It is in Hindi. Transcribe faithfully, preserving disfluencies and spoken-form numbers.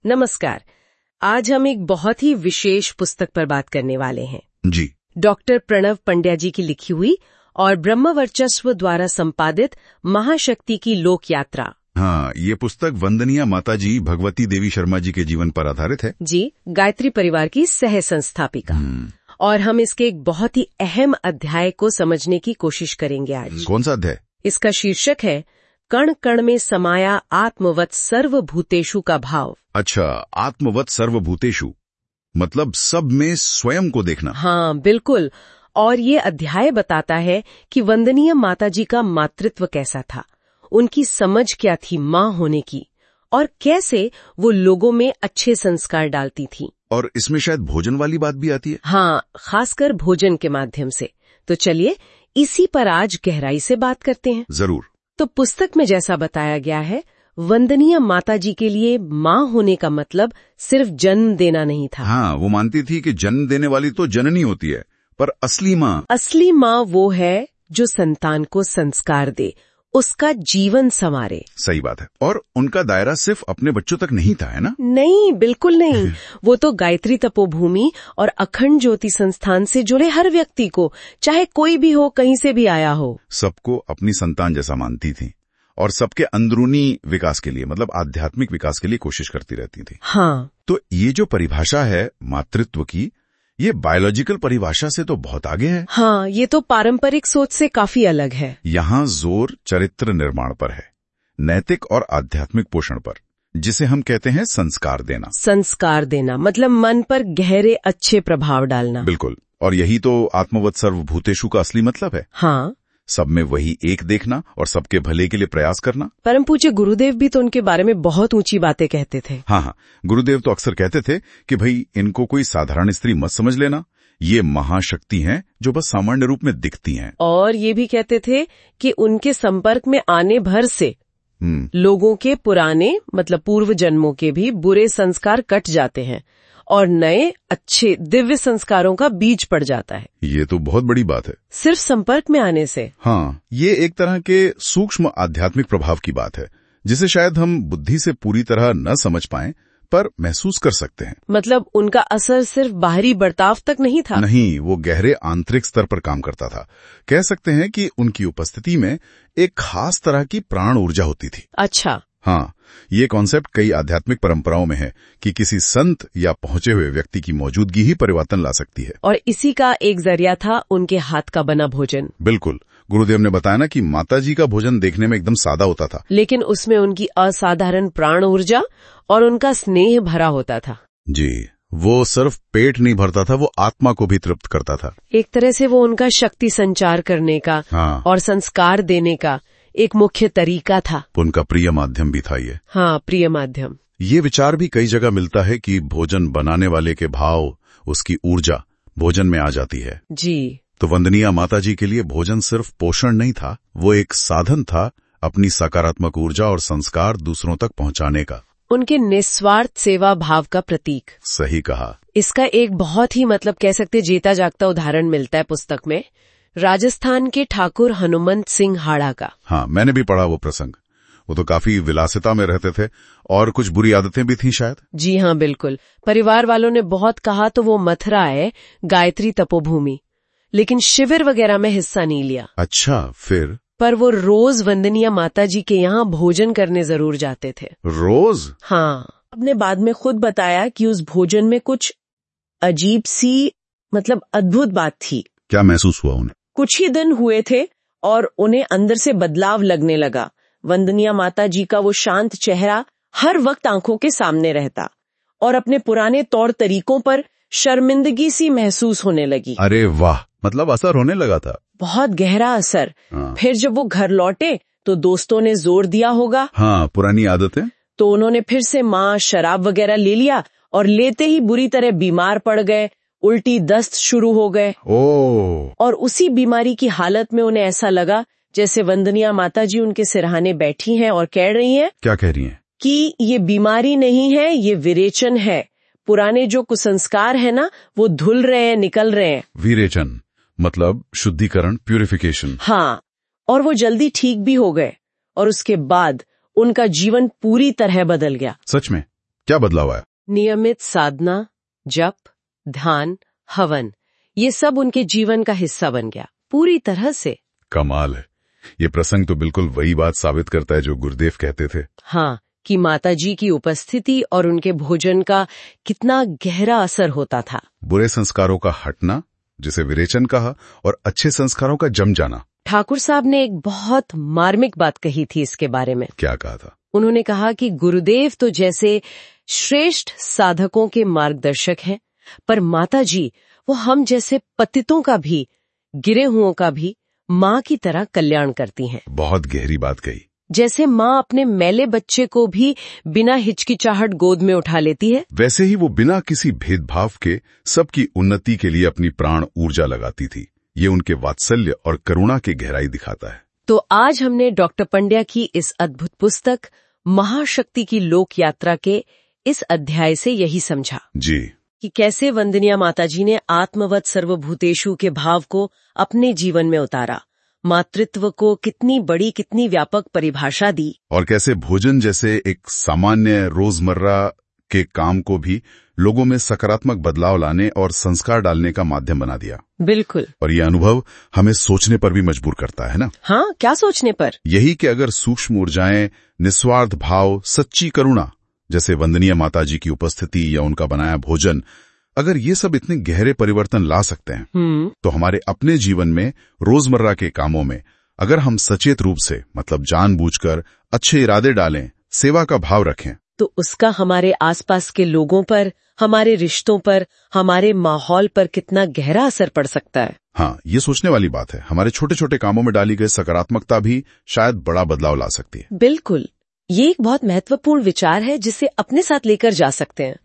नमस्कार। आज हम एक बहुत ही विशेष पुस्तक पर बात करने वाले हैं जी। डॉक्टर प्रणव पंड्या जी की लिखी हुई और ब्रह्म वर्चस्व द्वारा संपादित महाशक्ति की लोक यात्रा। हाँ, ये पुस्तक वंदनीय माताजी भगवती देवी शर्मा जी के जीवन पर आधारित है। जी, गायत्री परिवार की सह संस्थापिका। और हम इसके एक बहुत ही अहम अध्याय को समझने की कोशिश करेंगे आज। कौन सा अध्याय? इसका शीर्षक है कण कण में समाया आत्मवत सर्वभूतेषु का भाव। अच्छा, आत्मवत सर्वभूतेषु मतलब सब में स्वयं को देखना। हाँ, बिल्कुल। और ये अध्याय बताता है कि वंदनीय माताजी का मातृत्व कैसा था, उनकी समझ क्या थी माँ होने की, और कैसे वो लोगों में अच्छे संस्कार डालती थी। और इसमें शायद भोजन वाली बात भी आती है। हाँ, खासकर भोजन के माध्यम से। तो चलिए इसी पर आज गहराई से बात करते हैं। जरूर। तो पुस्तक में जैसा बताया गया है, वंदनीय माताजी के लिए माँ होने का मतलब सिर्फ जन्म देना नहीं था। हाँ, वो मानती थी कि जन्म देने वाली तो जननी होती है, पर असली माँ असली माँ वो है जो संतान को संस्कार दे, उसका जीवन संवारे। सही बात है। और उनका दायरा सिर्फ अपने बच्चों तक नहीं था, है ना? नहीं, बिल्कुल नहीं। वो तो गायत्री तपोभूमि और अखंड ज्योति संस्थान से जुड़े हर व्यक्ति को, चाहे कोई भी हो, कहीं से भी आया हो, सबको अपनी संतान जैसा मानती थी और सबके अंदरूनी विकास के लिए, मतलब आध्यात्मिक विकास के लिए कोशिश करती रहती थी। हाँ। तो ये जो परिभाषा है मातृत्व की, ये बायोलॉजिकल परिभाषा से तो बहुत आगे है। हाँ, ये तो पारंपरिक सोच से काफी अलग है। यहाँ जोर चरित्र निर्माण पर है, नैतिक और आध्यात्मिक पोषण पर, जिसे हम कहते हैं संस्कार देना। संस्कार देना मतलब मन पर गहरे अच्छे प्रभाव डालना। बिल्कुल। और यही तो आत्मवत सर्वभूतेषु का असली मतलब है। हाँ, सब में वही एक देखना और सबके भले के लिए प्रयास करना। परम पूज्य गुरुदेव भी तो उनके बारे में बहुत ऊंची बातें कहते थे। हाँ हाँ, गुरुदेव तो अक्सर कहते थे कि भाई इनको कोई साधारण स्त्री मत समझ लेना, ये महाशक्ति हैं जो बस सामान्य रूप में दिखती हैं। और ये भी कहते थे कि उनके संपर्क में आने भर से लोगों के पुराने मतलब पूर्व जन्मों के भी बुरे संस्कार कट जाते हैं और नए अच्छे दिव्य संस्कारों का बीज पड़ जाता है। ये तो बहुत बड़ी बात है, सिर्फ संपर्क में आने से। हाँ, ये एक तरह के सूक्ष्म आध्यात्मिक प्रभाव की बात है, जिसे शायद हम बुद्धि से पूरी तरह न समझ पाएं, पर महसूस कर सकते हैं। मतलब उनका असर सिर्फ बाहरी बर्ताव तक नहीं था। नहीं, वो गहरे आंतरिक स्तर पर काम करता था। कह सकते हैं कि उनकी उपस्थिति में एक खास तरह की प्राण ऊर्जा होती थी। अच्छा। हाँ, ये कॉन्सेप्ट कई आध्यात्मिक परंपराओं में है कि किसी संत या पहुंचे हुए व्यक्ति की मौजूदगी ही परिवर्तन ला सकती है। और इसी का एक जरिया था उनके हाथ का बना भोजन। बिल्कुल। गुरुदेव ने बताया ना कि माताजी का भोजन देखने में एकदम सादा होता था, लेकिन उसमें उनकी असाधारण प्राण ऊर्जा और उनका स्नेह भरा होता था। जी, वो सिर्फ पेट नहीं भरता था, वो आत्मा को भी तृप्त करता था। एक तरह से वो उनका शक्ति संचार करने का हाँ। और संस्कार देने का एक मुख्य तरीका था। उनका प्रिय माध्यम भी था ये। हाँ, प्रिय माध्यम। ये विचार भी कई जगह मिलता है कि भोजन बनाने वाले के भाव, उसकी ऊर्जा भोजन में आ जाती है। जी। तो वंदनीय माताजी के लिए भोजन सिर्फ पोषण नहीं था, वो एक साधन था अपनी सकारात्मक ऊर्जा और संस्कार दूसरों तक पहुंचाने का। उनके निस्वार्थ सेवा भाव का प्रतीक। सही कहा। इसका एक बहुत ही मतलब कह सकते जीता जागता उदाहरण मिलता है पुस्तक में, राजस्थान के ठाकुर हनुमंत सिंह हाड़ा का। हाँ, मैंने भी पढ़ा वो प्रसंग। वो तो काफी विलासिता में रहते थे और कुछ बुरी आदतें भी थी शायद। जी हाँ, बिल्कुल। परिवार वालों ने बहुत कहा तो वो मथुरा है, गायत्री तपोभूमि, लेकिन शिविर वगैरह में हिस्सा नहीं लिया। अच्छा, फिर? पर वो रोज वंदनीय माताजी के यहाँ भोजन करने जरूर जाते थे। रोज? हाँ। अपने बाद में खुद बताया कि उस भोजन में कुछ अजीब सी मतलब अद्भुत बात थी। क्या महसूस हुआ उन्हें? कुछ ही दिन हुए थे और उन्हें अंदर से बदलाव लगने लगा। वंदनीय माताजी का वो शांत चेहरा हर वक्त आंखों के सामने रहता और अपने पुराने तौर तरीकों पर शर्मिंदगी सी महसूस होने लगी। अरे वाह, मतलब असर होने लगा था। बहुत गहरा असर। हाँ। फिर जब वो घर लौटे तो दोस्तों ने जोर दिया होगा। हाँ, पुरानी आदतें। तो उन्होंने फिर से मांस शराब वगैरह ले लिया और लेते ही बुरी तरह बीमार पड़ गए, उल्टी दस्त शुरू हो गए। ओह। और उसी बीमारी की हालत में उन्हें ऐसा लगा जैसे वंदनीय माताजी उनके सिरहाने बैठी हैं और कह रही हैं। क्या कह रही हैं? कि ये बीमारी नहीं है, ये विरेचन है। पुराने जो कुसंस्कार है ना, वो धुल रहे हैं, निकल रहे हैं। विरेचन मतलब शुद्धिकरण, प्यूरिफिकेशन। हाँ, और वो जल्दी ठीक भी हो गए और उसके बाद उनका जीवन पूरी तरह बदल गया। सच में? क्या बदलाव आया? नियमित साधना, जप, ध्यान, हवन, ये सब उनके जीवन का हिस्सा बन गया पूरी तरह से। कमाल है। ये प्रसंग तो बिल्कुल वही बात साबित करता है जो गुरुदेव कहते थे। हाँ, कि माताजी की उपस्थिति और उनके भोजन का कितना गहरा असर होता था। बुरे संस्कारों का हटना, जिसे विरेचन कहा, और अच्छे संस्कारों का जम जाना। ठाकुर साहब ने एक बहुत मार्मिक बात कही थी इसके बारे में। क्या कहा था? उन्होंने कहा कि गुरुदेव तो जैसे श्रेष्ठ साधकों के मार्गदर्शक हैं, पर माताजी वो हम जैसे पतितों का भी, गिरे हुओं का भी माँ की तरह कल्याण करती हैं। बहुत गहरी बात कही। जैसे माँ अपने मैले बच्चे को भी बिना हिचकिचाहट गोद में उठा लेती है, वैसे ही वो बिना किसी भेदभाव के सबकी उन्नति के लिए अपनी प्राण ऊर्जा लगाती थी। ये उनके वात्सल्य और करुणा की गहराई दिखाता है। तो आज हमने डॉक्टर पंड्या की इस अद्भुत पुस्तक महाशक्ति की लोक यात्रा के इस अध्याय से यही समझा जी कि कैसे वंदनीय माताजी ने आत्मवत सर्वभूतेषु के भाव को अपने जीवन में उतारा, मातृत्व को कितनी बड़ी, कितनी व्यापक परिभाषा दी, और कैसे भोजन जैसे एक सामान्य रोजमर्रा के काम को भी लोगों में सकारात्मक बदलाव लाने और संस्कार डालने का माध्यम बना दिया। बिल्कुल। और ये अनुभव हमें सोचने पर भी मजबूर करता है ना? हाँ, क्या सोचने पर? यही कि अगर सूक्ष्म ऊर्जाएं, निस्वार्थ भाव, सच्ची करुणा, जैसे वंदनीय माताजी की उपस्थिति या उनका बनाया भोजन, अगर ये सब इतने गहरे परिवर्तन ला सकते हैं, तो हमारे अपने जीवन में, रोजमर्रा के कामों में, अगर हम सचेत रूप से, मतलब जानबूझकर अच्छे इरादे डालें, सेवा का भाव रखें, तो उसका हमारे आसपास के लोगों पर, हमारे रिश्तों पर, हमारे माहौल पर कितना गहरा असर पड़ सकता है। हाँ, ये सोचने वाली बात है। हमारे छोटे छोटे कामों में डाली गई सकारात्मकता भी शायद बड़ा बदलाव ला सकती है। बिल्कुल, ये एक बहुत महत्वपूर्ण विचार है जिसे अपने साथ लेकर जा सकते हैं।